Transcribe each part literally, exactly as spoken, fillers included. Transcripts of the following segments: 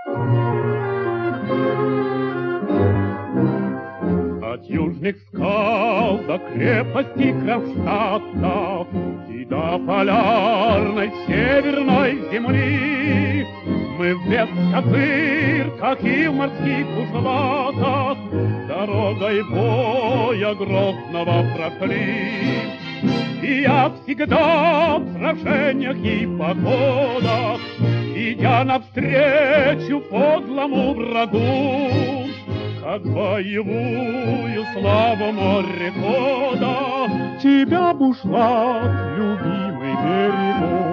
От южных скал до крепости Кронштадта и до полярной северной земли мы без козыр, как и в морских бушлатах, дорогой боя грозного прошли. И я всегда в сражениях и походах, идя навстречу подлому врагу, как боевую славу морехода, тебя, бушлат, любимый, берегу.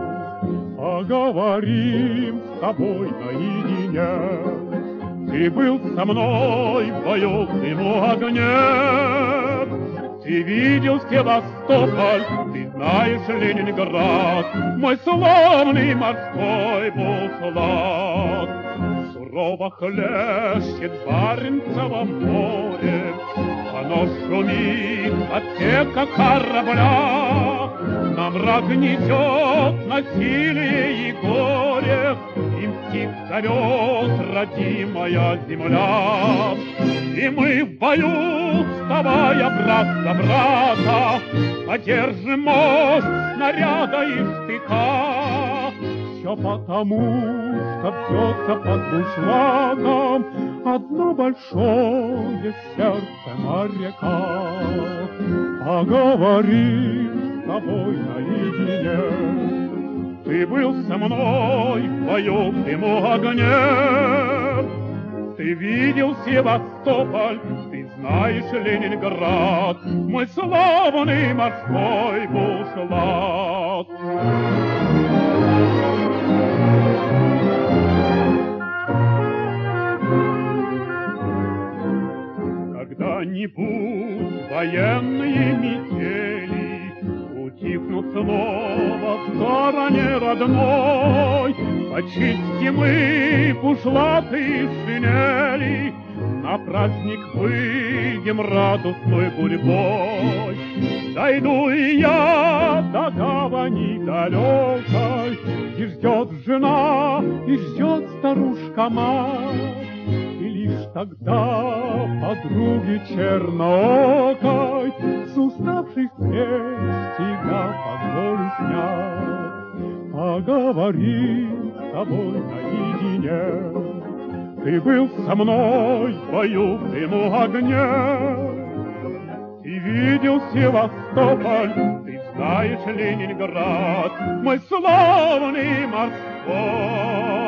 Поговорим с тобой наедине. Ты был со мной в бою в дыму огне. Ты видел Севастополь, ты знаешь Ленинград, мой славный морской бушлат. Сурово хлещет Баренцево море, оно шумит от отсека корабля. Нам враг несет насилие и горе, и мстит зовет родимая земля. И мы в бою, вставая брат за брата, поддержим мощь снаряда и штыка. Все потому, что бьется под бушлатом одно большое сердце моряка. Поговорим с тобой наедине. Ты был со мной в бою в дыму огне. Ты видел Севастополь, ты знаешь Ленинград, мой славный морской бушлат. Когда-нибудь военные метели утихнут снова в стороне родной, почистим мы бушлаты и шинели, на праздник выйдем радостной гурьбой. Дойду и я до гавани далекой, и ждет жена, и ждет старушка-мать. И лишь тогда подруги черноокой с уставших плеч тебя позволю снять. Поговорим с тобой наедине. Ты был со мной в бою в дыму огне. Ты видел Севастополь, ты знаешь Ленинград, мой славный морской